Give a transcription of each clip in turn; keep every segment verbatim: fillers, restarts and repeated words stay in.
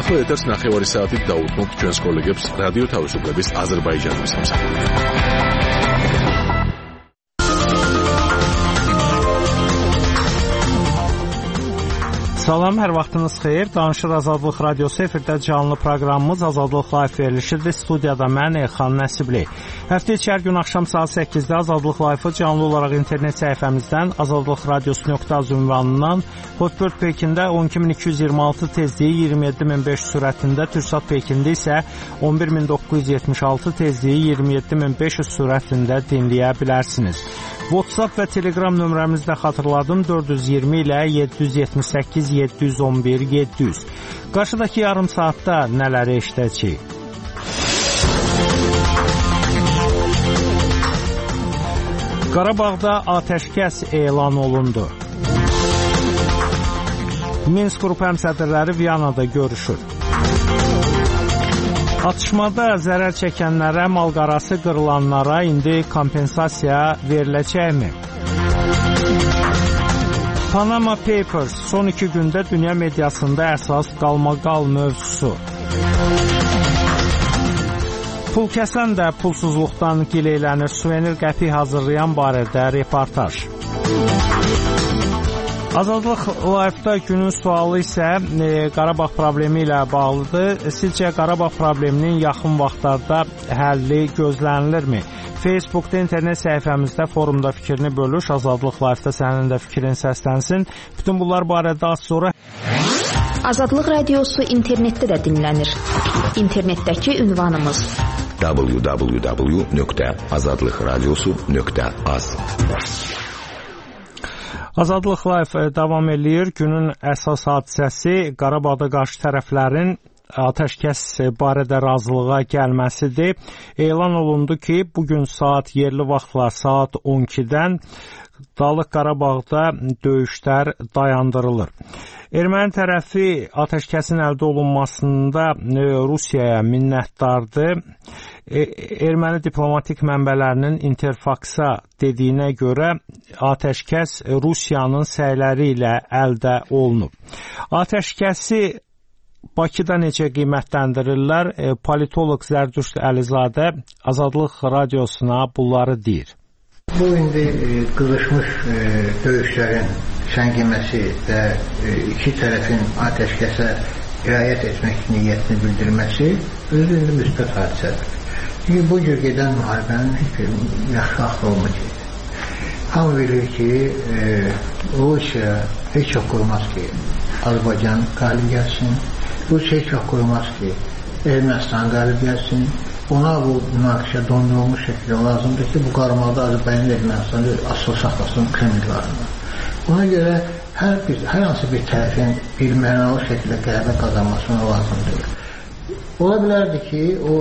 ახლა ეთერს ნახევარი საათით დაუთმობთ ჩვენს კოლეგებს რადიო თავისუფლების აზერბაიჯანის სამსახურიდან. Salam, hər vaxtınız xeyir. Danışır Azadlıq Radiosu efirdə canlı proqramımız Azadlıq Live verilişidir. Studiyada mən Elxan Nəsibli. Həftə içi hər gün axşam saat səkkizdə Azadlıq Live-ı canlı olaraq internet səhifəmizdən azadlıqradiosu nöqtə az ünvanından, Hotbird Pekində on iki min iki yüz iyirmi altı tezliyi iyirmi yeddi min beş yüz sürətində, Türksat Pekində isə on bir min doqquz yüz yetmiş altı tezliyi iyirmi yeddi min beş yüz sürətində dinləyə bilərsiniz. WhatsApp və Telegram nömrəmizdə xatırladım dörd yüz iyirmi ilə yeddi yüz yetmiş səkkiz yeddi yüz on bir yeddi yüz. Qarşıdakı yarım saatda nələri eşidəcəyik? Qarabağda atəşkəs elan olundu. Minsk qrup həmsədrləri Viyanada görüşür. Atışmada zərər çəkənlərə, malqarası qırılanlara indi kompensasiya veriləcəkmi? Panama Papers son iki gündə dünya mediasında əsas qalmaqal mövzusu. Pul kəsən də pulsuzluqdan gileylənir, suvenir qəpik hazırlayan barədə reportaj. Azadlıq Live-da günün sualı isə e, Qarabağ problemi ilə bağlıdır. Sizcə Qarabağ probleminin yaxın vaxtlarda həlli gözlənilirmi? Facebookda, internet səhifəmizdə, forumda fikrini bölüş. Azadlıq Live-da sənin də fikrin səslənsin. Bütün bunlar barədə az sonra... Azadlıq Radiosu internetdə də dinlənir. İnternetdəki ünvanımız w w w nöqtə azadlıqradiosu nöqtə az. Azadlıq Live davam eləyir. Günün əsas hadisəsi Qarabağda qarşı tərəflərin atəşkəs barədə razılığa gəlməsidir. Elan olundu ki, bugün saat yerli vaxtlar saat on ikidən Dağlıq Qarabağda döyüşlər dayandırılır. Erməni tərəfi atəşkəsin əldə olunmasında Rusiyaya minnətdardır. Erməni diplomatik mənbələrinin Interfax-a dediyinə görə atəşkəs Rusiyanın səyləri ilə əldə olunub. Atəşkəsi Bakıda necə qiymətləndirirlər? Politolog Zərdüşt Əlizadə Azadlıq Radiosuna bunları deyir. Bu indi e, qızışmış e, döyüşlərin səngiməsi və e, iki tərəfin atəşkəsə riayət etmək niyyətini bildirməsi özü indi müsbət hadisədir. Çünki bu cür gedən müharibənin heç yaxşı axı olmayacaq. Hamı bilir ki, e, Rusiya heç çox qoymaz ki, Azərbaycan qalib gəlsin. Rusiya heç çox qoymaz ki, Ermənistan qalib gəlsin. Ona bu münaqişə dondurulmuş şəkildə lazımdır ki, bu qarmaqda Azərbaycan Ermənistanı asılı saxlasın Kremllarına. Ona görə hər, bir, hər hansı bir tərəfin bir mənalı şəkildə qələbə qazanmasına lazımdır. Ola bilərdi ki, o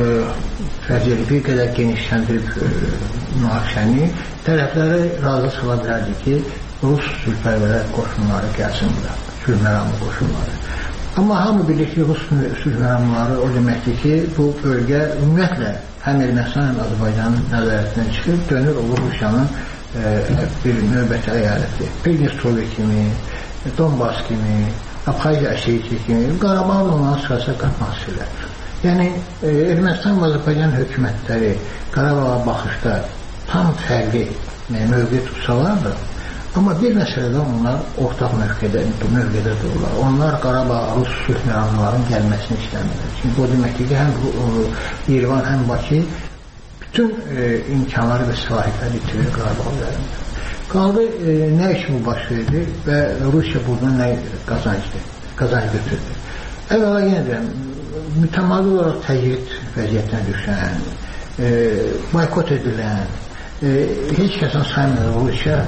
vəziyyəti bir qədər genişləndirib e, münaqişəni tərəfləri razı sıla bilərdi ki, Rus sülhpərvərlər qoşunları gəlsin bura, sülhməramlı qoşunları. Amma hamı bilir ki, Rus sülhməramları o deməkdir ki, bu bölgə ümumiyyətlə həm Ermənistan, həm Azərbaycanın nəzarətindən çıxıb, dönür olur Rusiyanın e, bir növbəti əyaləti. Pridnestrovya kimi, Donbas kimi, Abxaziya Osetiya kimi, Qarabağın onların sırasına qatmaq istəyirlər. Yəni, e, Ermənistan və Azərbaycan hökumətləri Qarabağa baxışda tam fərqli e, mövqe tutsalar da, amma bir məsələdə onlar ortaq mövqedə, mövqedə dururlar. Onlar Qarabağa Rus sülhməramlıların gəlməsini istəmirlər. Çünki bu deməkdir ki, həm İrəvan, həm Bakı bütün e, imkanları və səlahiyyətləri itirir Qarabağ üzərində. Qaldı e, nə üçün bu baş verdi və Rusiya buradan nə qazancdır, qazanc götürdü. Əvvəla yenə deyəm, mütəmadi olaraq təcrid vəziyyətinə düşən, e, boykot edilən, e, heç kəsən saymıyor Rusiya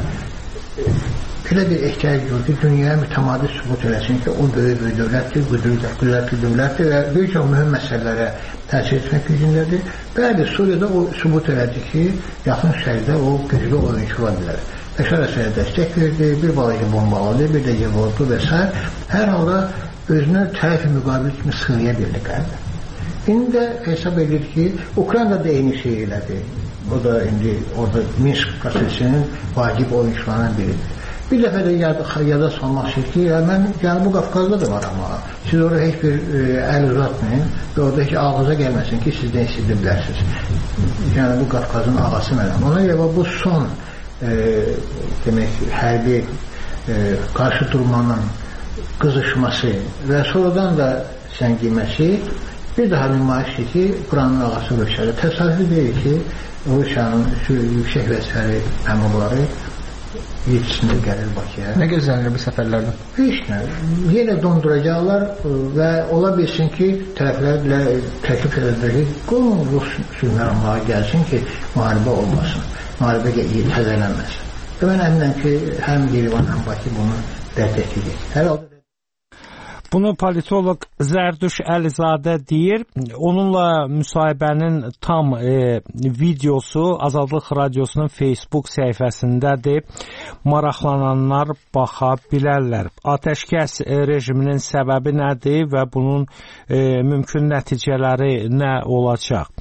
belə bir ehtiyac gördü, dünyaya mütəmadi sübut eləsin ki, o böyük böyük dövlətdir, qüdrətli dövlətdir və bir çox mühüm məsələlərə təsir etmək gücündədir. Bəli, Suriyada o sübut elədi ki, yaxın şərqdə o güclü oyuncu ola bilər. Bəşar Əsədə dəstək verdi, bir balaca bombaladı, bir də vurdu və s. Hər halda özünü tərəf-i müqabil kimi sığıya bildi qəlbi. İndi də hesab edir ki, Ukrayna da eyni şey elədi. O da indi orada Minsk prosesinin vacib oyuncularından biridir. Bir dəfə də yada, yada salmaq istəyir ki, ya mən Cənubi Qafqazda da var amma siz orada heç bir e, əl uzatmayın və orada heç ağıza gəlməsin ki, sizdən istidə bilərsiniz. Cənubi Qafqazın ağası mənəm. Ona görə bu son e, demək, hərbi e, qarşı durmanın qızışması və sonradan da səngiməsi bir daha nümayişdir ki, buranın ağası Rusiyadır. Təsadüfi deyil ki, Rusiyanın yüksək vəzifəli əmurları yetişində gəlir Bakıya. Nə gözlənir bu səfərlərdən? Heç nə. Yenə donduracaqlar və ola bilsin ki, tərəflərlə təklif edəcək ki, qoyun Rus sülh məramlığa gəlsin ki, müharibə olmasın, müharibə təzələnməsin. Və mən əminəm ki, həm Yerevan, həm Bakı bunu dərd edəcək. Hər halda bunu politoloq Zərdüş Əlizadə deyir. Onunla müsahibənin tam e, videosu Azadlıq Radiosunun Facebook səhifəsindədir. Maraqlananlar baxa bilərlər. Atəşkəs e, rejiminin səbəbi nədir və bunun e, mümkün nəticələri nə olacaq?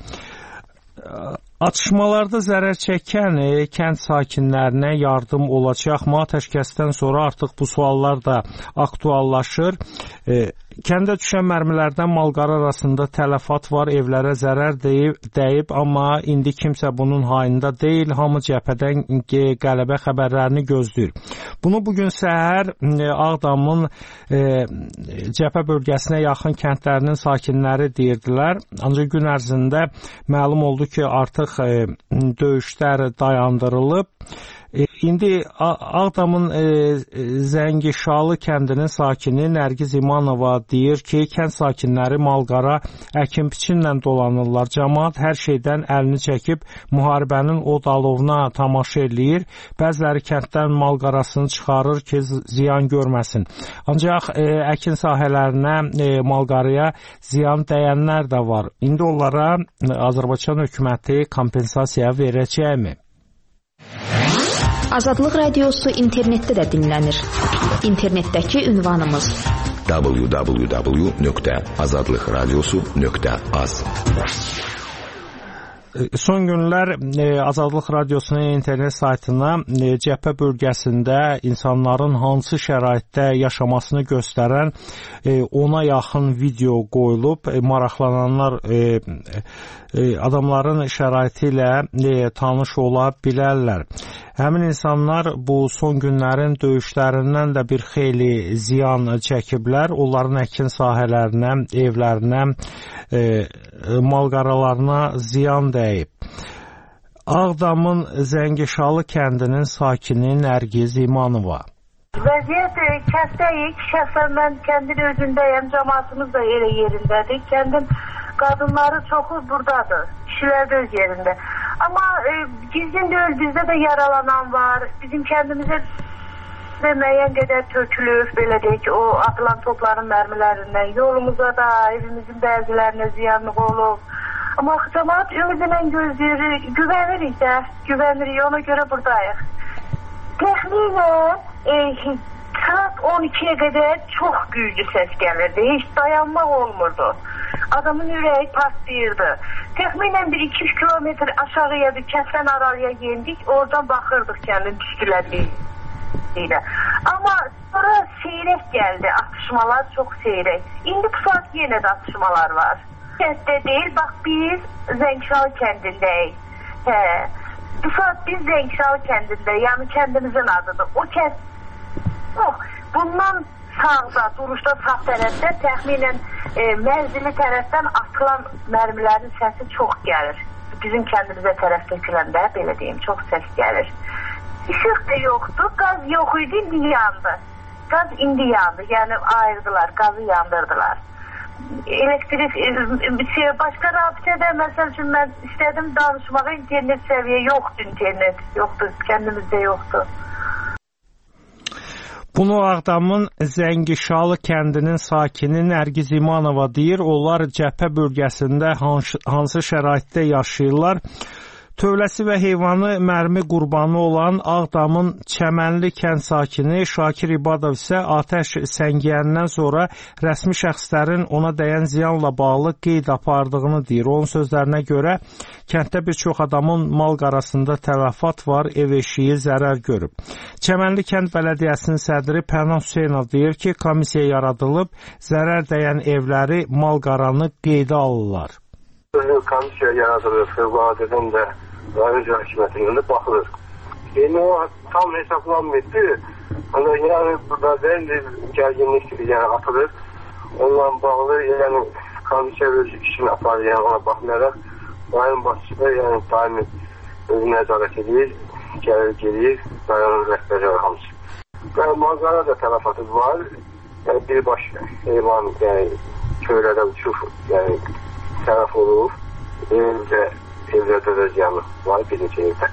Atışmalarda zərər çəkən e, kənd sakinlərinə yardım olacaqmı? Atəşkəsdən sonra artıq bu suallar da aktuallaşır. E, kəndə düşən mərmilərdən malqara arasında tələfat var, evlərə zərər deyib, dəyib, amma indi kimsə bunun hayında deyil. Hamı cəbhədən qələbə xəbərlərini gözləyir. Bunu bugün səhər e, Ağdamın e, cəbhə bölgəsinə yaxın kəndlərinin sakinləri deyirdilər. Ancaq gün ərzində məlum oldu ki, artıq döyüşlər dayandırılıb. İndi Ağdamın Zəngişalı kəndinin sakini Nərgiz İmanova deyir ki, kənd sakinləri malqara əkin biçinlə dolanırlar. Cəmaət hər şeydən əlini çəkib müharibənin od alovuna tamaşa eləyir. Bəziləri kənddən malqarasını çıxarır ki, ziyan görməsin. Ancaq əkin sahələrinə, malqaraya ziyan dəyənlər də var. İndi onlara Azərbaycan hökuməti kompensasiya verəcəkmi? Azadlıq Radiosu internetdə də dinlənir. İnternetdəki ünvanımız w w w nöqtə azadlıq radiosu nöqtə az. Son günlər e, Azadlıq Radiosunun internet saytına e, cəbhə bölgəsində insanların hansı şəraitdə yaşamasını göstərən e, ona yaxın video qoyulub. E, maraqlananlar e, e, adamların şəraiti ilə e, tanış ola bilərlər. Həmin insanlar bu son günlərin döyüşlərindən də bir xeyli ziyan çəkiblər. Onların əkin sahələrinə, evlərinə, e, malqaralarına ziyan dəyib. Ağdamın Zəngişalı kəndinin sakini Nərgiz İmanova. Vəziyyət kənddəyik. Şəxsən mən kəndin özündəyəm. Cəmaatımız da yerə yerindədir. Kəndin qadınları çoxu buradadır. Kişilər də öz yerində. Amma e, gizlin deyil, bizdə də yaralanan var. Bizim kəndimizə də müəyyən qədər tökülür, belə deyək, o atılan topların mərmilərindən. Yolumuza da, evimizin bəzilərinə ziyanlıq olub. Amma cəmaat ümidlə gözləyirik, güvənirik də, güvənirik, ona görə buradayıq. Təxminən e, saat on ikiyə qədər çox güclü səs gəlirdi, heç dayanmaq olmurdu. Adamın ürəyi partlayırdı. Təxminən bir iki üç kilometr aşağıya, kənddən aralıya yendik, oradan baxırdıq kəndin tüstülədiyi. Amma sonra seyrək gəldi, atışmalar çox seyrək. İndi bu saat yenə də atışmalar var. Kənddə deyil, bax biz Zəngişalı kəndindəyik. Hə, bu saat biz Zəngişalı kəndində, yəni kəndimizin adıdır. O kənd, oh, bundan sağda, duruşda sağ tərəfdə təxminən e, mənzili tərəfdən atılan mərmilərin səsi çox gəlir. Bizim kəndimizə tərəf töküləndə, belə deyim, çox səs gəlir. İşıq da yoxdur, qaz yox idi, indi yandı. Qaz indi yandı, yəni ayırdılar, qazı yandırdılar. Elektrik, şey, başqa rabitədə, məsəl üçün mən istədim danışmağa, internet səviyyə yoxdur, internet yoxdur, kəndimizdə yoxdur. Bunu Ağdamın Zəngişalı kəndinin sakini Nərgiz İmanova deyir. Onlar cəbhə bölgəsində hansı, hansı şəraitdə yaşayırlar? Tövləsi və heyvanı mərmi qurbanı olan Ağdamın Çəmənli kənd sakini Şakir İbadov isə atəş səngiyəndən sonra rəsmi şəxslərin ona dəyən ziyanla bağlı qeyd apardığını deyir. Onun sözlərinə görə kənddə bir çox adamın mal qarasında tələfat var, ev eşiyi zərər görüb. Çəmənli kənd bələdiyyəsinin sədri Pənah Hüseynov deyir ki, komissiya yaradılıb, zərər dəyən evləri, mal qaranı qeydə alırlar. Komissiya yaradılır, fövqəladadən də rayon hakimiyyətindən də baxılır. Yəni o tam hesablanmırdı. Yəni burada deyil, gərginlik yəni atılır. Onunla bağlı yəni komissiya öz işini aparır, yəni ona baxmayaraq rayon başçısı yəni daimi özü nəzarət edir, gəlir gelir, rayonun rəhbərləri hamısı. Yəni malqara da tələfatı var. Yəni birbaş heyvan yəni köylərdə uçub, yəni tərəf olub, evdə, evlərdə də ziyanı var, bir neçə evdə.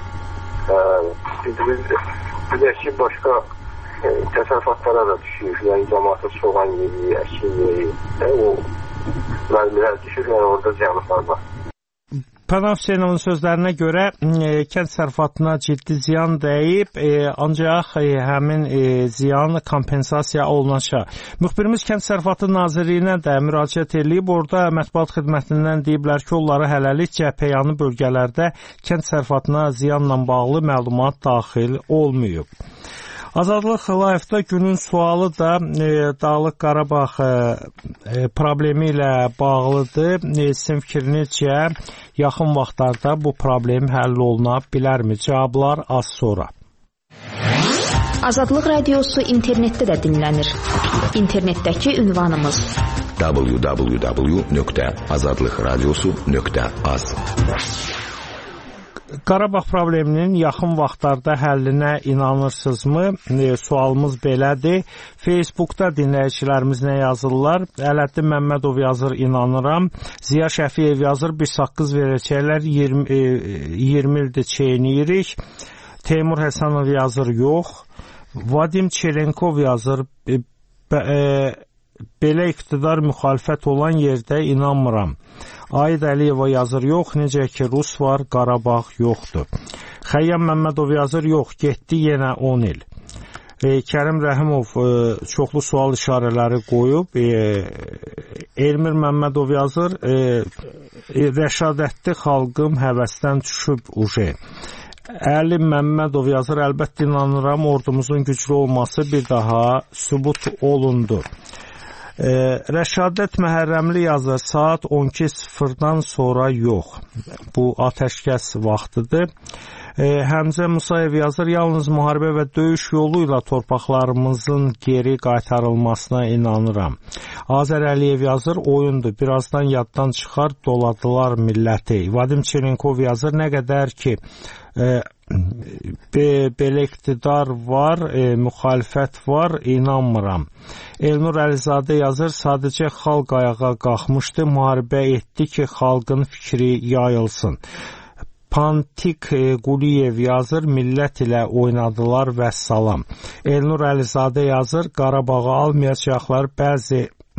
Bir də ki, başqa e, təsərrüfatlara da düşür, yəni cəmaatın soğan yeri, əkin yeri, e, o mərmilər düşür, yəni orada ziyanlar var. Pənah Hüseynovun sözlərinə görə e, kənd sərfatına ciddi ziyan dəyib, e, ancaq e, həmin e, ziyan kompensasiya olunacaq. Müxbirimiz Kənd Sərfatı Nazirliyinə də müraciət edib, orada mətbuat xidmətindən deyiblər ki, onları hələlik cəbhəyanı bölgələrdə kənd sərfatına ziyanla bağlı məlumat daxil olmayıb. Azadlıq Live-da günün sualı da e, Dağlıq Qarabağ e, e, problemi ilə bağlıdır. E, sizin fikrinizcə yaxın vaxtlarda bu problem həll oluna bilərmi? Cavablar az sonra. Azadlıq Radiosu internetdə də dinlənir. İnternetdəki ünvanımız w w w nöqtə azadlıq radiosu nöqtə az. Qarabağ probleminin yaxın vaxtlarda həllinə inanırsınızmı? E, sualımız belədir. Facebookda dinləyicilərimiz nə yazırlar? Ələddin Məmmədov yazır, inanıram. Ziya Şəfiyev yazır, bir saqqız verəcəklər, iyirmi ildir çeyniyirik. Teymur Həsənov yazır, yox. Vadim Çelenkov yazır, e, e, belə iqtidar müxalifət olan yerdə inanmıram. Aid Əliyeva yazır, yox, necə ki Rus var, Qarabağ yoxdur. Xəyyam Məmmədov yazır, yox, getdi yenə on il. E, Kərim Rəhimov e, çoxlu sual işarələri qoyub. E, Elmir Məmmədov yazır, e, e, rəşadətli xalqım həvəsdən düşüb uje. Əli Məmmədov yazır, əlbəttə inanıram, ordumuzun güclü olması bir daha sübut olundu. E, Rəşadət Məhərrəmli yazır, saat on iki sıfırdan sonra yox. Bu atəşkəs vaxtıdır. E, Həmzə Musayev yazır, yalnız müharibə və döyüş yolu ilə torpaqlarımızın geri qaytarılmasına inanıram. Azər Əliyev yazır, oyundur, birazdan yaddan çıxar, doladılar milləti. Vadim Çelenkov yazır, nə qədər ki e, be, belə iqtidar var, e, müxalifət var, inanmıram. Elnur Əlizadə yazır, sadəcə xalq ayağa qalxmışdı, müharibə etdi ki, xalqın fikri yayılsın. Pantik Quliyev yazır, millət ilə oynadılar və salam. Elnur Əlizadə yazır, Qarabağı almayacaqlar, bəzi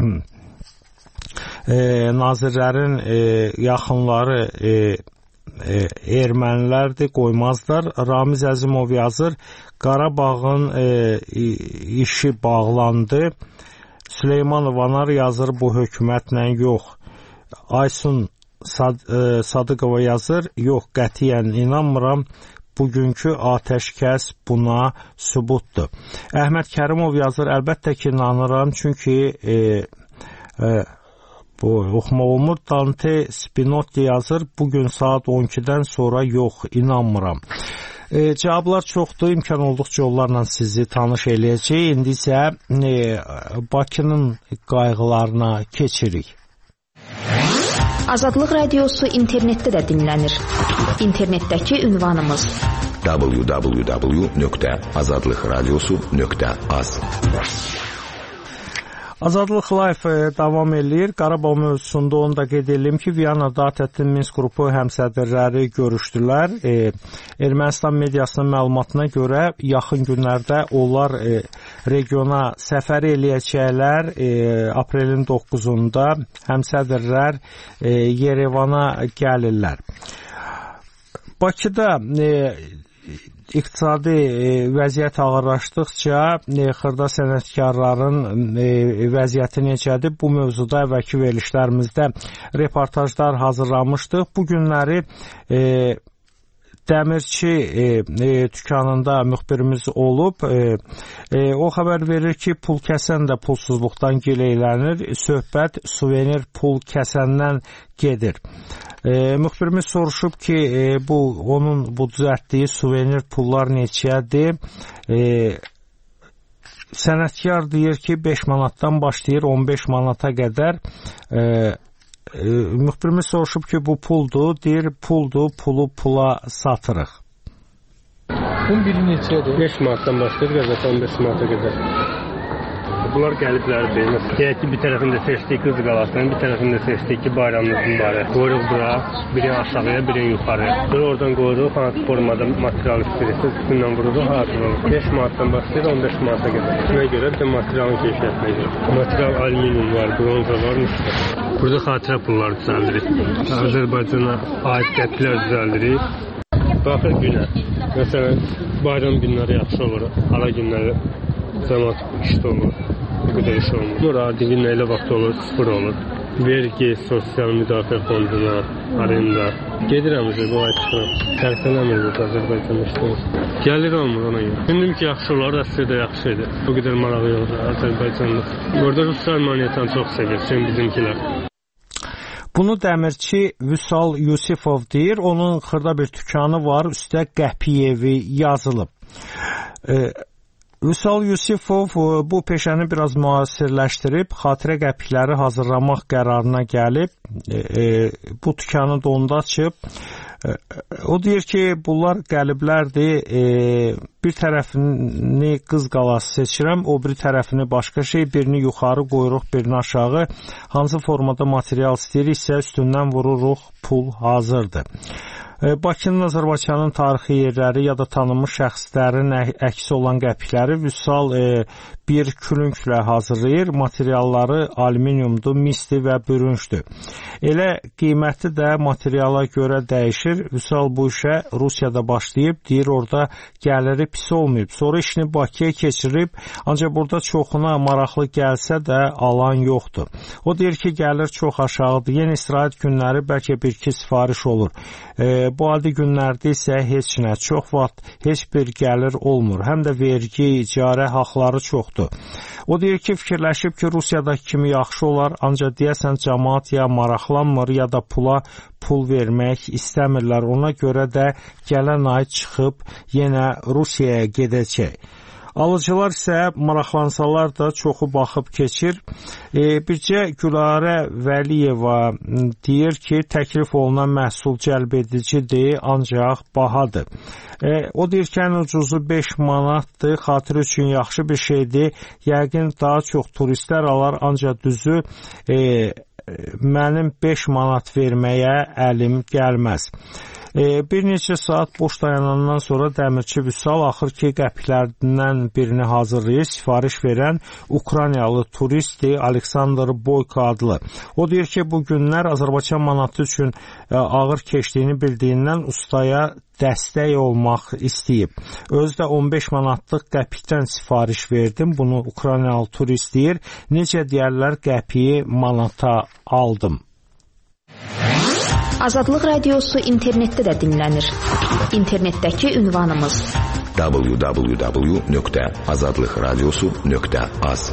e, nazirlərin e, yaxınları e, e, ermənilərdir, qoymazlar. Ramiz Əzimov yazır, Qarabağın e, işi bağlandı. Süleymanov Anar yazır, bu hökumətlə yox. Aysun Sad, e, Sadıqova yazır, yox, qətiyyən inanmıram, bugünkü atəşkəs buna sübutdur. Əhməd Kərimov yazır, əlbəttə ki inanıram, çünki e, e, bu oxumaq olmur. Dante Spinotti yazır, bugün saat on ikidən sonra yox, inanmıram. E, cavablar çoxdur, imkan olduqca onlarla sizi tanış eləyəcək. İndi isə e, Bakının qayğılarına keçirik. Azadlıq Radiosu internetdə də dinlənir. İnternetdəki ünvanımız w w w nöqtə azadlıq radiosu nöqtə az. Azadlıq Live davam eləyir. Qarabağ mövzusunda onu da qeyd edelim ki, Viyanada ATƏT-in Minsk qrupu həmsədrləri görüşdülər. E, Ermənistan mediasının məlumatına görə yaxın günlərdə onlar e, regiona səfər eləyəcəklər. E, aprelin doqquzunda həmsədrlər e, Yerevana gəlirlər. Bakıda e, iqtisadi e, vəziyyət ağırlaşdıqca e, xırda sənətkarların e, vəziyyəti necədir? Bu mövzuda əvvəlki verilişlərimizdə reportajlar hazırlamışdıq. Bu günləri e, Dəmirçi e, e, dükanında müxbirimiz olub. E, e, o xəbər verir ki, pul kəsən də pulsuzluqdan gileylənir. Söhbət suvenir pul kəsəndən gedir. E, müxbirimiz soruşub ki, e, bu onun bu düzəltdiyi suvenir pullar neçədir? E, sənətkar deyir ki, beş manatdan başlayır on beş manata qədər. E, e, müxbirimiz soruşub ki, bu puldur. Deyir, puldur, pulu pula satırıq. Bunun biri neçədir? beş manatdan başlayır, qəzət on beş manata qədər. Bunlar gəliblərdir. Deyək ki, bir tərəfində seçdik qız qalasını, bir tərəfində seçdik ki, bayramımız mübarək. Qoyuruq bura, birini aşağıya, birini yuxarıya. Sonra oradan qoyuruq, hansı formada material istəyirsiniz, üstündən vururuq, hazır olur. beş manatdan başlayır, on beş manata qədər. Buna görə bir də materialın keyfiyyətinə görə. Material alüminium var, bronza var, müstə. Burada xatirə pullar düzəldirik. Azərbaycana aid qəpilər düzəldirik. Baxır günə. Məsələn, bayram günləri yaxşı olur, ara günləri cəmat işdə olur. Bu qədər iş olmur. Sonra adi gün elə vaxt olur, sıfır olur. Vergi, sosial müdafiə fonduna, arenda. Gedirəm üzə, bu ay çıxıram. Tərpənəmir burada Azərbaycan işləmir. Gəlir olmur ona görə. Düşündüm ki, yaxşı olar, əslində yaxşı idi. Bu qədər marağı yoxdur Azərbaycanda. Burada Ruslar monetani çox sevir, çünki bizimkilər. Bunu dəmirçi Vüsal Yusifov deyir. Onun xırda bir dükanı var, üstə Qəpiyevi yazılıb. E, Vüsal Yusifov bu peşəni biraz müasirləşdirib, xatirə qəpikləri hazırlamaq qərarına gəlib. E, e, bu dükanı da onda açıb. E, o deyir ki, bunlar qəliblərdir. E, bir tərəfini qız qalası seçirəm, o bir tərəfini başqa şey, birini yuxarı qoyuruq, birini aşağı. Hansı formada material istəyiriksə üstündən vururuq, pul hazırdır. Bakının, Azərbaycanın tarixi yerləri ya da tanınmış şəxslərin əksi olan qəpikləri Vüsal e, bir külünglə hazırlayır. Materialları alüminiumdur, misli və bürüncdür. Elə qiyməti də materiala görə dəyişir. Vüsal bu işə Rusiyada başlayıb, deyir orada gəliri pis olmayıb. Sonra işini Bakıya keçirib, ancaq burada çoxuna maraqlı gəlsə də alan yoxdur. O deyir ki, gəlir çox aşağıdır. Yeni istirahət günləri bəlkə bir-iki sifariş olur. E, bu adi günlərdə isə heç nə, çox vaxt heç bir gəlir olmur. Həm də vergi, icarə haqları çoxdur. O deyir ki, fikirləşib ki, Rusiyadakı kimi yaxşı olar, ancaq deyəsən cəmaat ya maraqlanmır, ya da pula pul vermək istəmirlər. Ona görə də gələn ay çıxıb yenə Rusiyaya gedəcək. Alıcılar isə maraqlansalar da çoxu baxıb keçir. E, bircə Gülarə Vəliyeva deyir ki, təklif olunan məhsul cəlb edicidir, ancaq bahadır. E, o deyir ki, ən ucuzu beş manatdır, xatir üçün yaxşı bir şeydir. Yəqin daha çox turistlər alar, ancaq düzü e, mənim beş manat verməyə əlim gəlməz. Bir neçə saat boş dayanandan sonra dəmirçi Vüsal axır ki, qəpiklərdən birini hazırlayır. Sifariş verən Ukraynalı turistdir, Aleksandr Boyko adlı. O deyir ki, bu günlər Azərbaycan manatı üçün ağır keçdiyini bildiyindən ustaya dəstək olmaq istəyib. Özü də on beş manatlıq qəpikdən sifariş verdim. Bunu Ukraynalı turist deyir. Necə deyərlər, qəpiyi manata aldım. Azadlıq Radiosu internetdə də dinlənir. İnternetdəki ünvanımız w w w nöqtə azadlıq radiosu nöqtə az.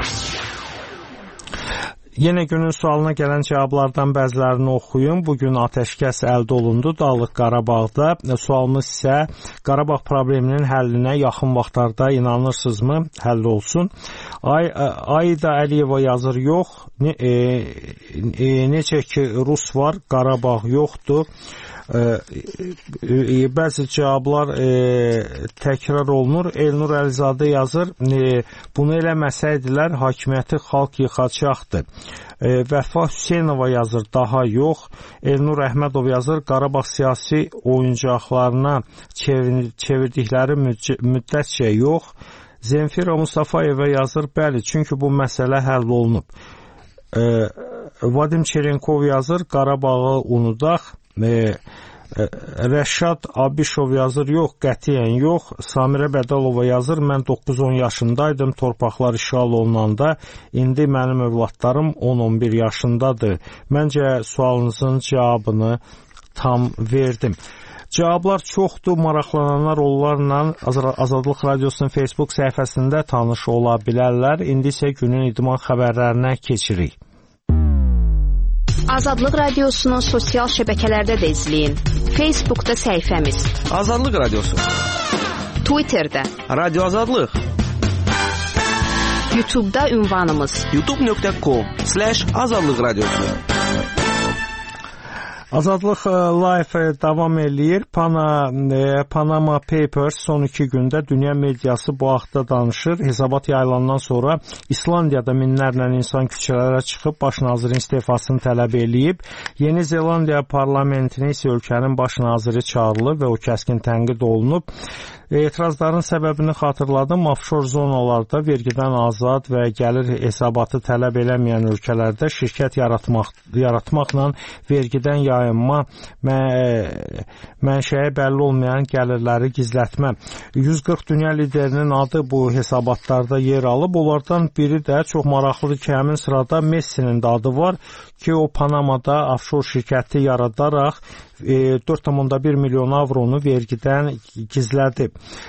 Yenə günün sualına gələn cavablardan bəzilərini oxuyum. Bugün atəşkəs əldə olundu Dağlıq Qarabağda. Sualımız isə Qarabağ probleminin həllinə yaxın vaxtlarda inanırsınızmı? Həll olsun. Ay, Ayda Əliyeva yazır, yox. Ne, e, e, necə ki Rus var, Qarabağ yoxdur. E, e, bəzi cavablar e, təkrar olunur. Elnur Əlizadə yazır, e, bunu eləməsəydilər hakimiyyəti xalq yıxacaqdır. E, Vəfa Hüseynova yazır, daha yox. Elnur Əhmədov yazır, Qarabağ siyasi oyuncaqlarına çevir, çevirdikləri müddətcə yox. Zemfira Mustafayeva yazır, bəli, çünki bu məsələ həll olunub. E, Vadim Çerenkov yazır, Qarabağı unudaq. E, Rəşad Abişov yazır, yox, qətiyyən yox. Samirə Bədəlova yazır, mən doqquz on yaşındaydım, torpaqlar işğal olunanda, indi mənim övladlarım on on bir yaşındadır. Məncə sualınızın cavabını tam verdim. Cavablar çoxdur, maraqlananlar onlarla Azadlıq Radiosunun Facebook səhifəsində tanış ola bilərlər. İndi isə günün idman xəbərlərinə keçirik. Azadlıq Radiosunun sosial şəbəkələrdə də izləyin. Facebookda səhifəmiz Azadlıq Radiosu, Twitterdə Radio Azadlıq, YouTube'da ünvanımız youtube nöqtə com slash azadlıq radiosu. Azadlıq Live davam eləyir. Pana, Panama Papers son iki gündə dünya mediası bu haqda danışır. Hesabat yayılandan sonra İslandiyada minlərlə insan küçələrə çıxıb baş nazirin istifasını tələb eləyib. Yeni Zelandiya parlamentini isə ölkənin baş naziri çağırılıb və o kəskin tənqid olunub. Etirazların səbəbini xatırladım. Offshore zonalarda vergidən azad və gəlir hesabatı tələb eləməyən ölkələrdə şirkət yaratmaq, yaratmaqla vergidən yayınma, mə, mənşəyi bəlli olmayan gəlirləri gizlətmə. yüz qırx dünya liderinin adı bu hesabatlarda yer alıb. Onlardan biri də çox maraqlıdır ki, həmin sırada Messinin də adı var ki, o Panamada offshore şirkəti yaradaraq dörd tam bir milyon avronu vergidən gizlədib.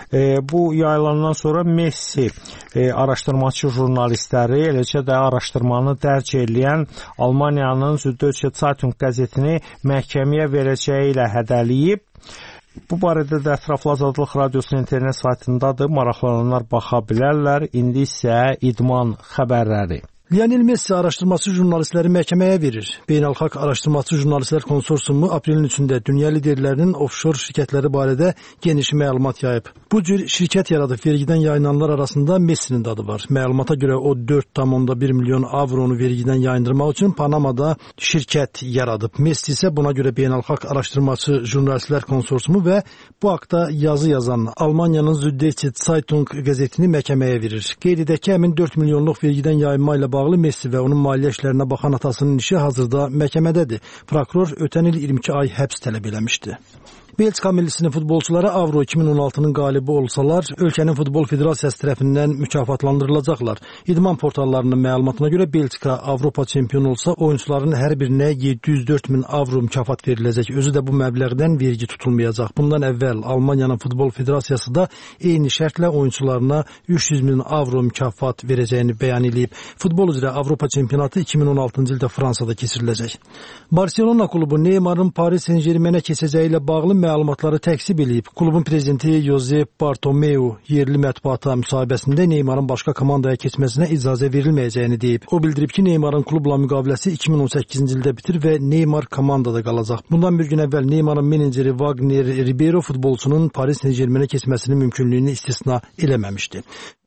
Bu yayılandan sonra Messi araşdırmaçı jurnalistləri, eləcə də araşdırmanı dərc edən Almaniyanın Süddeutsche Zeitung qəzetini məhkəməyə verəcəyi ilə hədələyib. Bu barədə də ətraflı Azadlıq Radiosunun internet saytındadır. Maraqlananlar baxa bilərlər. İndi isə idman xəbərləri. Lionel Messi araşdırması jurnalistləri məhkəməyə verir. Beynəlxalq Araşdırması Jurnalistlər Konsorsiumu aprelin üçündə dünya liderlərinin offshore şirkətləri barədə geniş məlumat yayıb. Bu cür şirkət yaradıb vergidən yayınanlar arasında Messinin adı var. Məlumata görə o dörd tam bir milyon avronu vergidən yayındırmaq üçün Panamada şirkət yaradıb. Messi isə buna görə Beynəlxalq Araşdırması Jurnalistlər Konsorsiumu və bu haqda yazı yazan Almaniyanın Süddeutsche Zeitung qəzetini məhkəməyə verir. Qeyd edək ki, həmin dörd milyonluq vergidən yayınma ilə bağlı Messi və onun maliyyə işlərinə baxan atasının işi hazırda məhkəmədədir. Prokuror ötən il iyirmi iki ay həbs tələb eləmişdi. Belçika millisinin futbolçuları Avro iki min on altının qalibi olsalar, ölkənin Futbol Federasiyası tərəfindən mükafatlandırılacaqlar. İdman portallarının məlumatına görə Belçika Avropa çempionu olsa, oyuncuların hər birinə yeddi yüz dörd min avro mükafat veriləcək. Özü də bu məbləğdən vergi tutulmayacaq. Bundan əvvəl Almaniyanın Futbol Federasiyası da eyni şərtlə oyuncularına üç yüz min avro mükafat verəcəyini bəyan edib. Futbol üzrə Avropa çempionatı iki min on altıncı ildə Fransada keçiriləcək. Barcelona klubu Neymarın Paris Saint-Germainə keçəcəyi ilə bağlı məlumatları təksib edib. Klubun prezidenti Josep Bartomeu yerli mətbuata müsahibəsində Neymarın başqa komandaya keçməsinə icazə verilməyəcəyini deyib. O bildirib ki, Neymarın klubla müqaviləsi iki min on səkkizinci ildə bitir və Neymar komandada qalacaq. Bundan bir gün əvvəl Neymarın meneceri Wagner Ribeiro futbolçunun Paris Saint-Germainə keçməsinin mümkünlüyünü istisna eləməmişdi.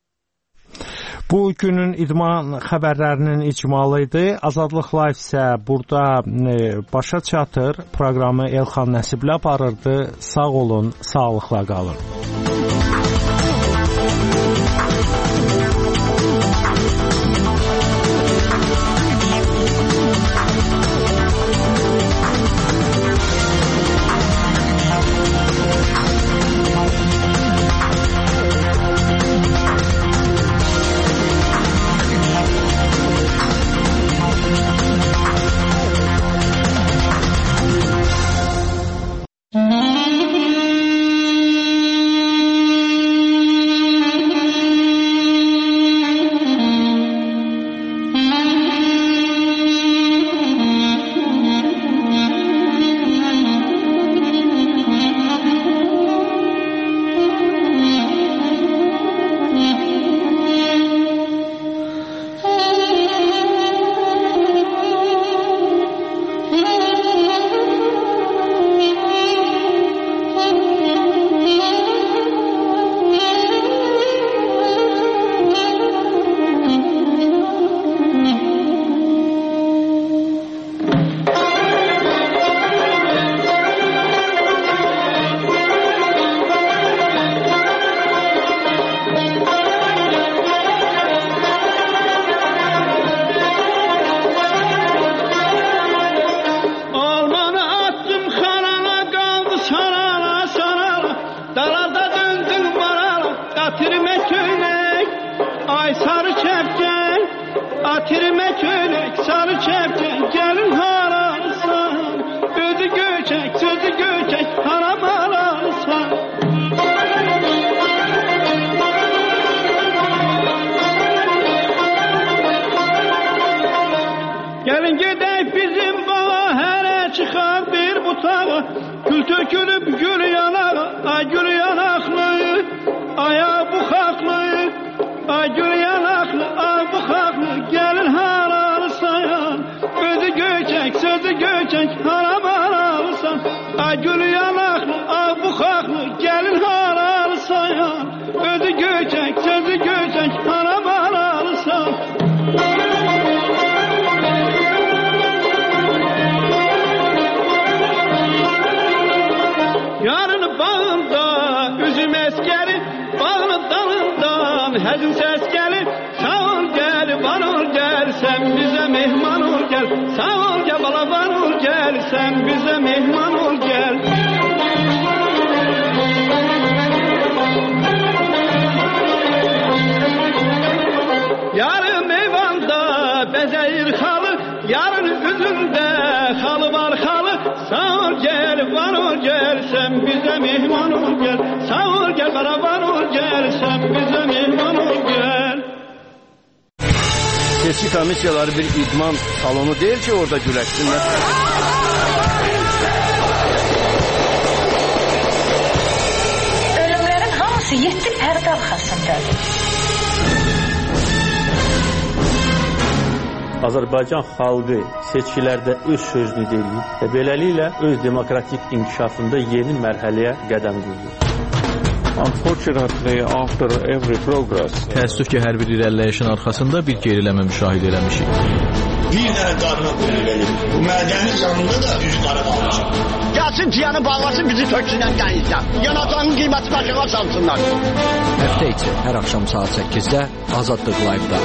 Bu günün idman xəbərlərinin icmalı idi. Azadlıq Live isə burada e, başa çatır. Proqramı Elxan Nəsiblə aparırdı. Sağ olun, sağlıqla qalın. kepken, atirime kölek sarı kepken, gelin hararsan, özü göçek, sözü göçek, haram ararsan. Gelin gedək bizim bağa, hələ çıxar bir butağa, gül tökülüb gül yanağa, ay gül yanaqlı, aya bu xaqlı, ay gül yanaqlı, ay bu xaqlı, gəlin hararsan, özü göçək, sözü göçək, haram ararsan, ay gül yanaqlı, ay bu xaqlı, gəlin hararsan, özü göçək, sözü göçək, haram ararsan. Yarın bağında üzüm əskəri, bağlı dalından həzin səs gəlir. Sağ ol gəl, var ol gəl, sən bizə mehman ol gəl. Sağ ol gəl, bala var ol gəl, sən bizə mehman ol gəl. Yarın meyvanda bəzəyir xalı, yarın üzümdə xalı var xalı. Sağ ol gəl, var ol gəl, sən bizə mehman ol gəl. Sağ ol gəl, bana var ol gəl, sən bizə mehman ol gəl. Seçki komissiyaları bir idman salonu deyil ki, orada güləşsinlər. Ölümlərin hamısı yeddi pərdə arxasındadır. Azərbaycan xalqı seçkilərdə öz sözünü deyir və beləliklə öz demokratik inkişafında yeni mərhələyə qədəm qoyur. Unfortunately, after every progress, təəssüf ki, hər bir irəliləyişin arxasında bir geriləmə müşahidə eləmişik. Bir dənə qarına qoyulur. Bu mədənin yanında da üç qarı qalmışıq. Gəlsin ciyanı bağlasın, bizi töksünlər gəlirlər. Yanacağın qiyməti başına salsınlar. Həftə içi hər axşam saat səkkizdə Azadlıq Live-da.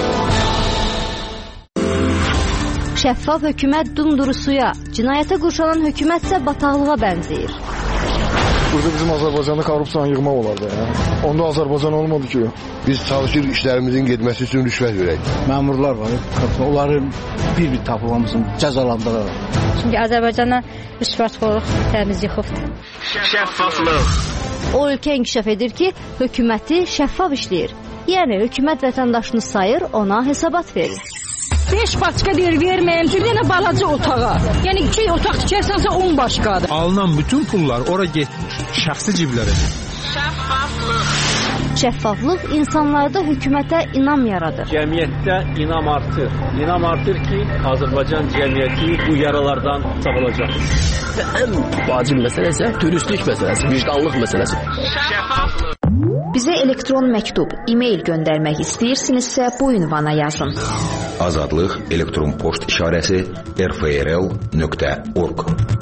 Şəffaf hökumət dumduru suya, cinayətə qurşanan hökumətsə bataqlığa bənzəyir. Burada bizim Azərbaycanda korrupsiyanı yığmaq olardı. Ya. Onda Azərbaycan olmadı ki. Biz çalışır işlərimizin getməsi üçün rüşvət verək. Məmurlar var, onların bir-bir tapılmasını cəzalandıraraq. Çünki Azərbaycana rüşvətxorluq təmiz yıxıbdır. Şəffaflıq. O ölkə inkişaf edir ki, hökuməti şəffaf işləyir. Yəni, hökumət vətəndaşını sayır, ona hesabat verir. beş başqa deyir, verməyəm, bir dənə balaca otağa. Yəni, iki otaq tikərsənsə on başqadır. Alınan bütün pullar ora getmiş, şəxsi ciblərə. Şəffaflıq. Şəffaflıq insanlarda hökumətə inam yaradır. Cəmiyyətdə inam artır. İnam artır ki, Azərbaycan cəmiyyəti bu yaralardan sağılacaq. Ən vacib məsələ isə dürüstlük məsələsi, vicdanlıq məsələsi. Şəffaflıq. Bizə elektron məktub, e-mail göndərmək istəyirsinizsə bu ünvana yazın. Azadlıq elektron poçt işarəsi r f r l nöqtə org.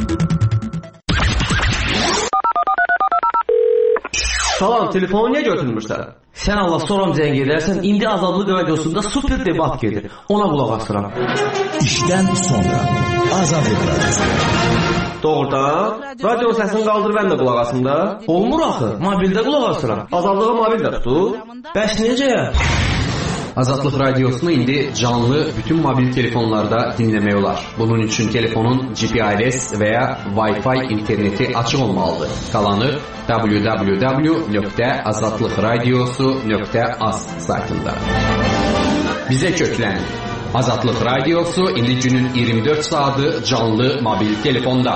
Salam, telefonu niyə götürmürsən? Sən Allah soram zəng edərsən, indi Azadlıq radiosunda super debat gedir. Ona qulaq asıram. İşdən sonra Azadlıq radiosu. Doğrudan, radio səsini qaldır, mən də qulaq asım da. Olmur axı, mobildə qulaq asıram. Azadlığa mobil də tutur. Bəs necə? Azadlıq radiosunu indi canlı bütün mobil telefonlarda dinləmək olar. Bunun üçün telefonun G P R S və ya Wi-Fi interneti açıq olmalıdır. Qalanı w w w nöqtə azadlıq radiosu nöqtə az saytında. Bizə köklən. Azadlıq radiosu indi günün iyirmi dörd saatı canlı mobil telefonda.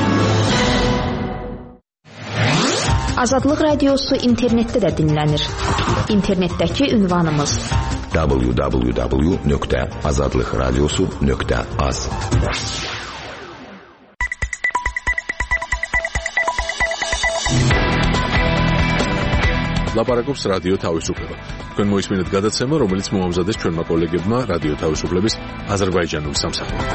Azadlıq radiosu internetdə də dinlənir. İnternetdəki ünvanımız w w w nöqtə azadlıq radiosu nöqtə az. ლაპარაკობს რადიო თავისუფლება. თქვენ მოისმინეთ გადაცემა, რომელიც მოამზადეს ჩვენმა კოლეგებმა რადიო თავისუფლების აზერბაიჯანულ სამსახურში.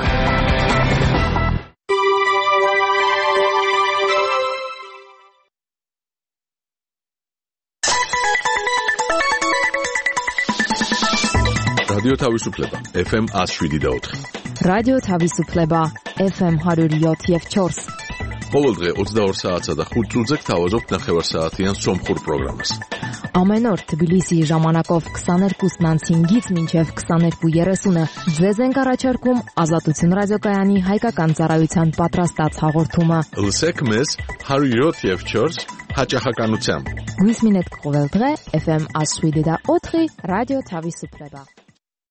რადიო თავისუფლება F M one oh seven და four. რადიო თავისუფლება F M one oh seven და four. ყოველდღე ოცდაორ საათსა და ხუთ წუთზე გთავაზობთ ნახევარსაათიან სომხურ პროგრამას. Ամեն օր Թբիլիսիի ժամանակով քսաներկուսն հինգից մինչև քսաներկու երեսունը ձեզ ենք առաջարկում Ազատություն ռադիոկայանի հայկական ծառայության պատրաստած հաղորդումը։ Լսեք մեզ հարյուր յոթ եւ չորս հաճախականությամբ։ Գույս մինետ կողելդրե Էֆ Էմ ասուիդի դա օթրի ռադիո Թավի Սուպլեբա։